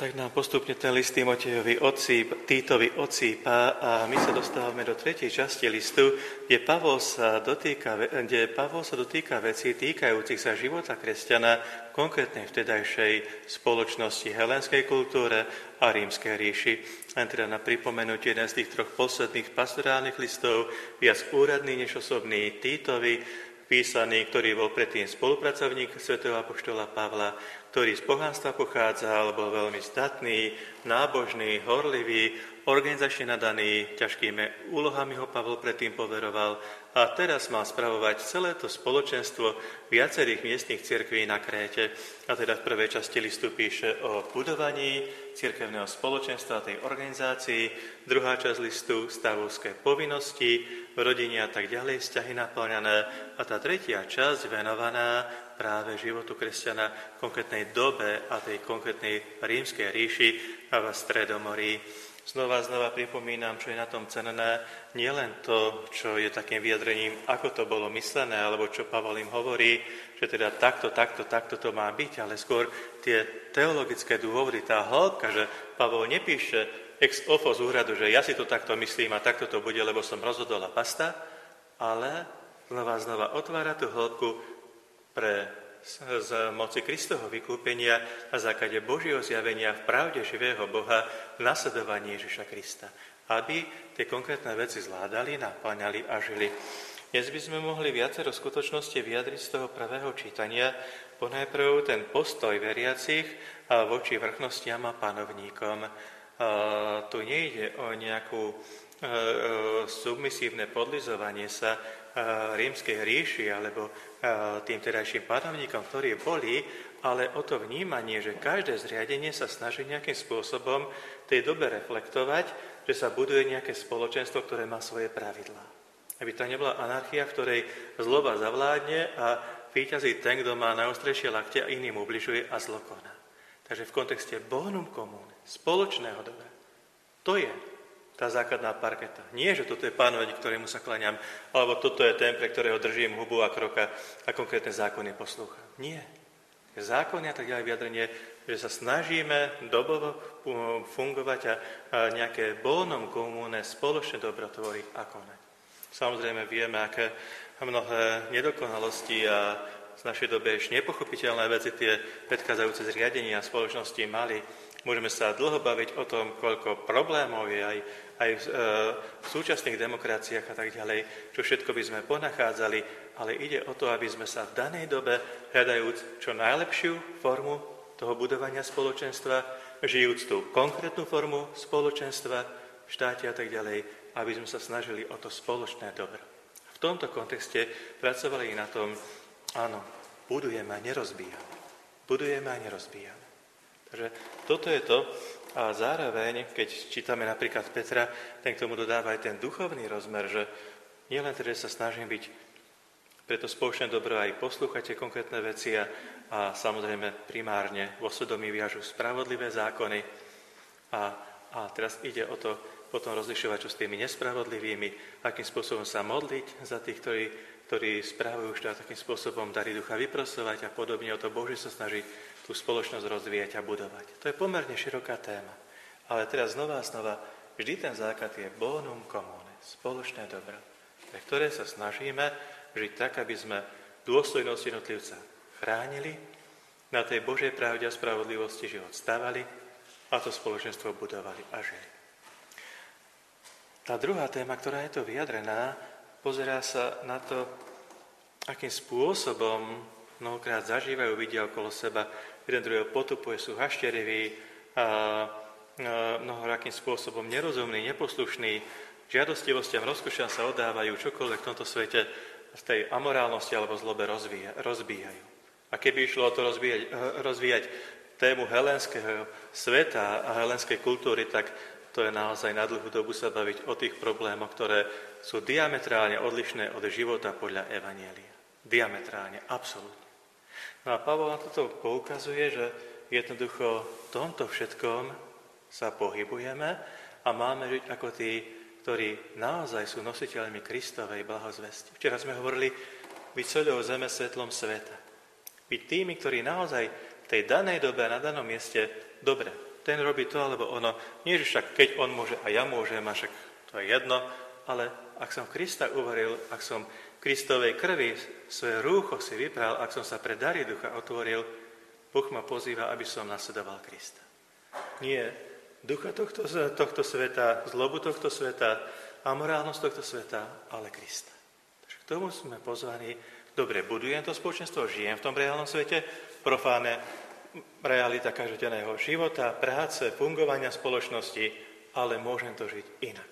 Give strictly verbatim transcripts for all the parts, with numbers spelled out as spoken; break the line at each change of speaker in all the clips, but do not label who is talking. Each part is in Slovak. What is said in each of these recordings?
Tak nám postupne ten list Timotejovi odsýp, Týtovi odsýpa a my sa dostávame do tretej časti listu, kde Pavol sa dotýka, kde Pavol sa dotýka vecí týkajúcich sa života kresťana v konkrétnej vtedajšej spoločnosti, helénskej kultúre a rímskej ríši. Len teda na pripomenutie jeden z tých troch posledných pastorálnych listov, viac úradný než osobný, Týtovi, písaný, ktorý bol predtým spolupracovník svätého apoštola Pavla, ktorý z pohánstva pochádzal, bol veľmi zdatný, nábožný, horlivý, organizačne nadaný, ťažkými úlohami ho Pavol predtým poveroval a teraz má spravovať celé to spoločenstvo viacerých miestnych cirkví na Kréte. A teda v prvej časti listu píše o budovaní cirkevného spoločenstva, tej organizácii, druhá časť listu stavovské povinnosti, v rodine a tak ďalej, vzťahy naplňané a tá tretia časť venovaná práve životu kresťana v konkrétnej dobe a tej konkrétnej rímskej ríši a v Stredomorí. Znova a znova pripomínam, čo je na tom cenné, nielen to, čo je takým vyjadrením, ako to bolo myslené, alebo čo Pavol im hovorí, že teda takto, takto, takto to má byť, ale skôr tie teologické dôvody, tá hĺbka, že Pavol nepíše ex ofo z úradu, že ja si to takto myslím a takto to bude, lebo som rozhodol a basta, ale znova a znova otvára tú hĺbku pre z moci Kristovho vykúpenia na základe Božieho zjavenia v pravde živého Boha v nasledovaní Ježiša Krista, aby tie konkrétne veci zvládali, naplňali a žili. Dnes by sme mohli viacero skutočnosti vyjadriť z toho prvého čítania, ponajprv ten postoj veriacich voči vrchnostiam a panovníkom. Uh, tu nejde o nejakú uh, submisívne podlizovanie sa uh, rímskej ríši alebo uh, tým terajším panovníkom, ktorí boli, ale o to vnímanie, že každé zriadenie sa snaží nejakým spôsobom tej dobe reflektovať, že sa buduje nejaké spoločenstvo, ktoré má svoje pravidlá. Aby to nebola anarchia, v ktorej zloba zavládne a víťazí ten, kto má najostrejšie lakte a iným ubližuje a zlo koná. Takže v kontexte bonum comune, spoločného dobra, to je tá základná parketa. Nie, že toto je pánovník, ktorému sa klaňam, alebo toto je ten, pre ktorého držím hubu a kroka a konkrétne zákony poslúcham. Nie. Zákony a tak ďalej vyjadrenie, že sa snažíme dobovo fungovať a nejaké bonum comune, spoločné dobro tvoriť a konať. Samozrejme vieme, aké mnohé nedokonalosti a z našej doby ešte nepochopiteľné veci tie predchádzajúce zriadenia spoločnosti mali. Môžeme sa dlho baviť o tom, koľko problémov je aj, aj v, e, v súčasných demokraciách a tak ďalej, čo všetko by sme ponachádzali, ale ide o to, aby sme sa v danej dobe, hľadajúc čo najlepšiu formu toho budovania spoločenstva, žijúc tú konkrétnu formu spoločenstva v štáte a tak ďalej, aby sme sa snažili o to spoločné dobro. V tomto kontexte pracovali na tom, áno, budujeme a nerozbíjame. Budujeme a nerozbíjame. Takže toto je to. A zároveň, keď čítame napríklad Petra, ten k tomu dodáva aj ten duchovný rozmer, že nielen teda sa snažím byť pre to spoločné dobro aj poslúchať tie konkrétne veci a, a samozrejme primárne vo svedomí viažu spravodlivé zákony. A, a teraz ide o to potom rozlišovať, čo s tými nespravodlivými, akým spôsobom sa modliť za tých, ktorí ktorí správajú štát takým spôsobom dary ducha vyprosovať a podobne o to Bože sa snaží tú spoločnosť rozvíjať a budovať. To je pomerne široká téma. Ale teraz znova a znova, vždy ten základ je bonum comune, spoločné dobro, pre ktoré sa snažíme žiť tak, aby sme dôstojnosť jednotlivca chránili, na tej Božej pravde a spravodlivosti život stavali a to spoločenstvo budovali a žili. Tá druhá téma, ktorá je to vyjadrená, pozerá sa na to, akým spôsobom mnohokrát zažívajú, vidia okolo seba, jeden druhého potupuje, sú hašteriví, a, a mnoho akým spôsobom nerozumní, neposlušní, žiadostivostiam, rozkošiam sa oddávajú, čokoľvek v tomto svete z tej amorálnosti alebo zlobe rozvíja, rozbíjajú. A keby išlo o to rozvíjať, rozvíjať tému helénskeho sveta a helénskej kultúry, tak to je naozaj na dlhú dobu sa baviť o tých problémoch, ktoré sú diametrálne odlišné od života podľa Evanjelia. Diametrálne, absolútne. No a Pavol na toto poukazuje, že jednoducho v tomto všetkom sa pohybujeme a máme žiť ako tí, ktorí naozaj sú nositeľmi Kristovej blahozvesti. Včera sme hovorili byť soľou zeme, svetlom sveta. Byť tými, ktorí naozaj v tej danej dobe a na danom mieste dobre ten robí to alebo ono. Nie, že však keď on môže a ja môžem, a však to je jedno, ale ak som Krista uveril, ak som Kristovej krvi svoje rúcho si vypral, ak som sa pre dary ducha otvoril, Boh ma pozýva, aby som nasledoval Krista. Nie ducha tohto, tohto sveta, zlobu tohto sveta, amorálnosť tohto sveta, ale Krista. Takže k tomu sme pozvaní. Dobre, budujem to spoločenstvo, žijem v tom reálnom svete, profáne realita každodenného života, práce, fungovania spoločnosti, ale môžem to žiť inak.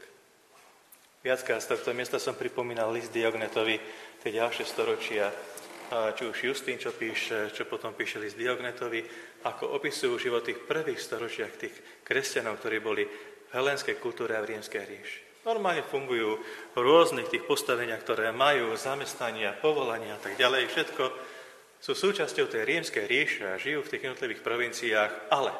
Viackrát z tohto miesta som pripomínal list Diognetovi, tie ďalšie storočia, či už Justín, čo píše, čo potom píše list Diognetovi, ako opisujú život tých prvých storočiach tých kresťanov, ktorí boli v helénskej kultúre a v rímskej ríši. Normálne fungujú v rôznych tých postaveniach, ktoré majú, zamestnania, povolania a tak ďalej. Všetko sú súčasťou tej rímskej ríše a žijú v tých jednotlivých provinciách, ale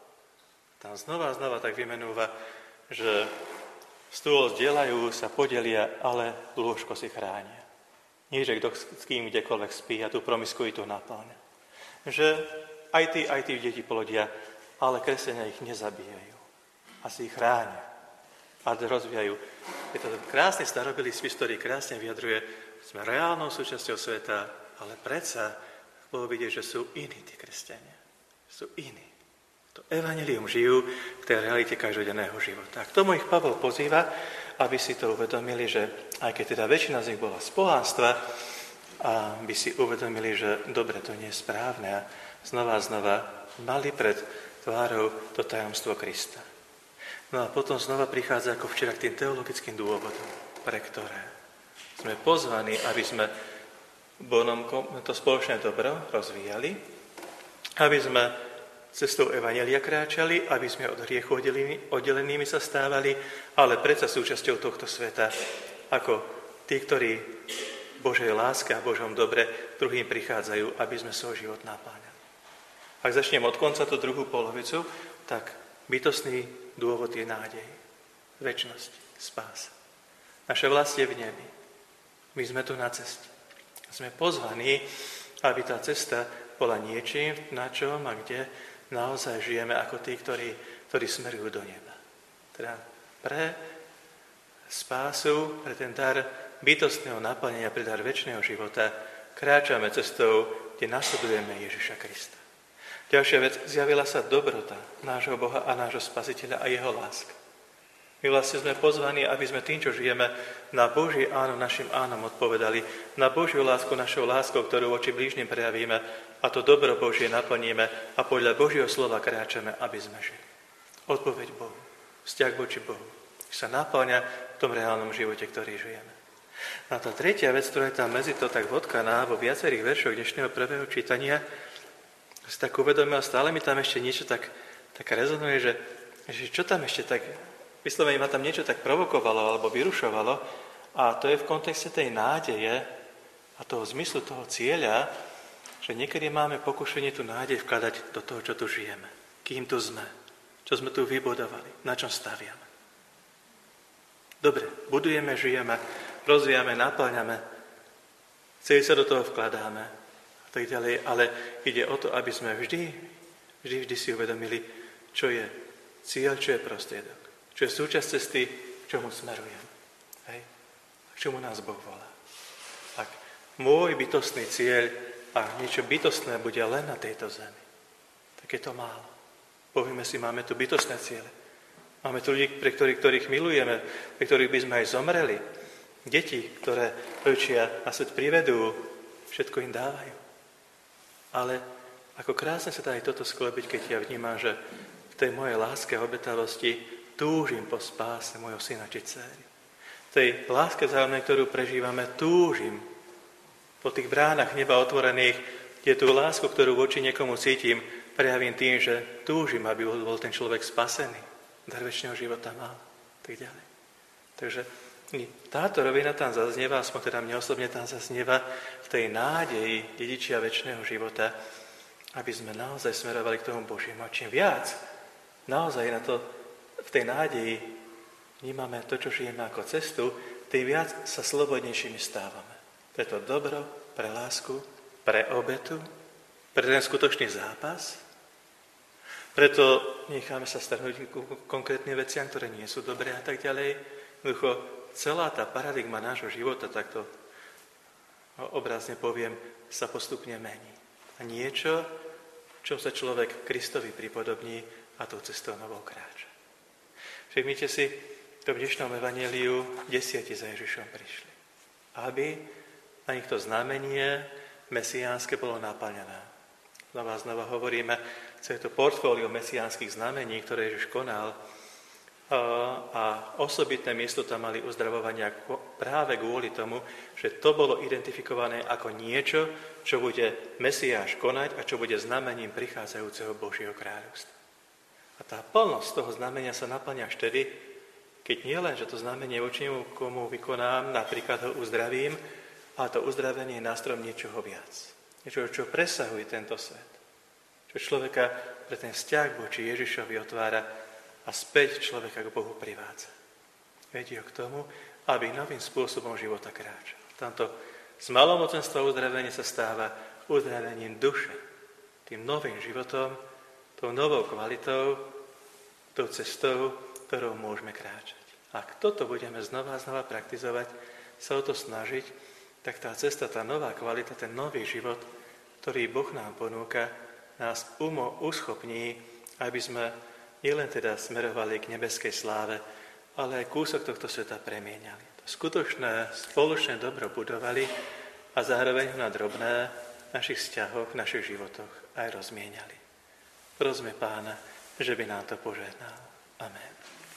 tam znova a znova tak vymenúva, že stôl zdieľajú, sa podelia, ale lôžko si chránia. Nie, že kto s kým kdekoľvek spí a tú promiskuitu naplňa. Že aj tí, aj tí deti polodia, ale kresťania ich nezabíjajú. A si ich chránia. A rozvíjajú. Je to krásny starobilý spis, ktorý krásne vyjadruje, sme reálnou súčasťou sveta, ale predsa bolo vidieť, že sú iní tí kresťania. Sú iní. To evanjelium žijú v tej realite každodenného života. A k tomu ich Pavol pozýva, aby si to uvedomili, že aj keď teda väčšina z nich bola z pohánstva, a by si uvedomili, že dobre, to nie je správne a znova a znova mali pred tvárou to tajomstvo Krista. No a potom znova prichádza ako včera k tým teologickým dôvodom, pre ktoré sme pozvaní, aby sme bonom to spoločné dobro rozvíjali, aby sme cestou evanjelia kráčali, aby sme od hriechu oddelenými sa stávali, ale predsa súčasťou tohto sveta, ako tí, ktorí Božej láske a Božom dobre druhým prichádzajú, aby sme svoj život napáňali. Ak začnem od konca tú druhú polovicu, tak bytostný dôvod je nádej, večnosť, spása. Naše vlast je v nebi. My sme tu na ceste. Sme pozvaní, aby tá cesta bola niečím, na čom a kde naozaj žijeme ako tí, ktorí, ktorí smerujú do neba. Teda pre spásu, pre ten dar bytostného naplnenia, pre dar večného života kráčame cestou, kde nasledujeme Ježiša Krista. Ďalšia vec, zjavila sa dobrota nášho Boha a nášho Spasiteľa a jeho láska. My vlastne sme pozvaní, aby sme tým, čo žijeme, na Boží áno našim ánom odpovedali, na Božiu lásku našou láskou, ktorú voči blížnym prejavíme, a to dobro Božie naplníme a podľa Božieho slova kráčame, aby sme žili. Odpoveď Bohu, vzťah voči Bohu, sa naplňa v tom reálnom živote, ktorý žijeme. A tá tretia vec, ktorá je tam medzi to tak vodkaná vo viacerých veršoch dnešného prvého čítania, si tak uvedomil, stále mi tam ešte niečo tak, tak rezonuje, že, že čo tam ešte tak, vyslovene ma tam niečo tak provokovalo alebo vyrušovalo, a to je v kontexte tej nádeje a toho zmyslu, toho cieľa, že niekedy máme pokušenie tú nádej vkladať do toho, čo tu žijeme. Kým tu sme, čo sme tu vybudovali, na čom staviame. Dobre, budujeme, žijeme, rozvíjame, naplňame, celý sa do toho vkladáme a tak ďalej, ale ide o to, aby sme vždy, vždy, vždy si uvedomili, čo je cieľ, čo je prostriedok, čo je súčasť cesty, k čomu smerujeme. Hej? K čomu nás Boh volá. Ak môj bytostný cieľ a niečo bytostné bude len na tejto zemi, tak je to málo. Povieme si, máme tu bytostné ciele. Máme tu ľudí, pre ktorých, ktorých milujeme, pre ktorých by sme aj zomreli. Deti, ktoré rodičia na svet privedú, všetko im dávajú. Ale ako krásne sa dá aj toto sklobiť, keď ja vnímam, že v tej mojej láske a obetavosti túžim po spáse mojho syna či dcery. V tej láske vzájomnej, ktorú prežívame, túžim po tých bránach neba otvorených, kde tú lásku, ktorú voči niekomu cítim, prejavím tým, že túžim, aby bol ten človek spasený, dar večného života mal, tak ďalej. Takže táto rovina tam zaznieva, aspoň teda mne osobne tam zaznieva v tej nádeji dedičia večného života, aby sme naozaj smerovali k tomu Božiemu. A čím viac naozaj na to, v tej nádeji vnímame to, čo žijeme ako cestu, tým viac sa slobodnejšími stávame. Pre to dobro, pre lásku, pre obetu, pre ten skutočný zápas, Preto necháme sa strhnúť ku konkrétnym veciam, ktoré nie sú dobré a tak ďalej. Jednoducho, celá tá paradigma nášho života, takto obrazne poviem, sa postupne mení. A niečo, čo sa človek Kristovi pripodobní a tou cestou novou kráča. Všimnite si, v tom dnešnom evanjeliu desiati za Ježišom prišli. Aby na nich to znamenie mesiánske bolo naplnené. Znova znova hovoríme, je to portfólio mesiánskych znamení, ktoré Ježiš konal, a osobitné miesto tam mali uzdravovania práve kvôli tomu, že to bolo identifikované ako niečo, čo bude Mesiáš konať a čo bude znamením prichádzajúceho Božieho kráľovstva. A tá plnosť toho znamenia sa naplňa až vtedy, keď nie len, že to znamenie voči komu vykonám, napríklad ho uzdravím, ale to uzdravenie je nástrojom niečoho viac. Niečo, čo presahuje tento svet. Čo človeka pre ten vzťah voči Ježišovi otvára a späť človeka k Bohu privádza. Vedie ho k tomu, aby novým spôsobom života kráčal. Tamto z malomocenstva uzdravenie sa stáva uzdravením duše. Tým novým životom, tou novou kvalitou, tou cestou, ktorou môžeme kráčať. Ak toto budeme znova a znova praktizovať, sa o to snažiť, tak tá cesta, tá nová kvalita, ten nový život, ktorý Boh nám ponúka, nás umo uschopní, aby sme nielen teda smerovali k nebeskej sláve, ale aj kúsok tohto sveta premieniali. To skutočné spoločné dobro budovali a zároveň ho na drobné v našich vzťahoch, v našich životoch aj rozmieniali. Prosme Pána, že by nám to požehnal. Amen.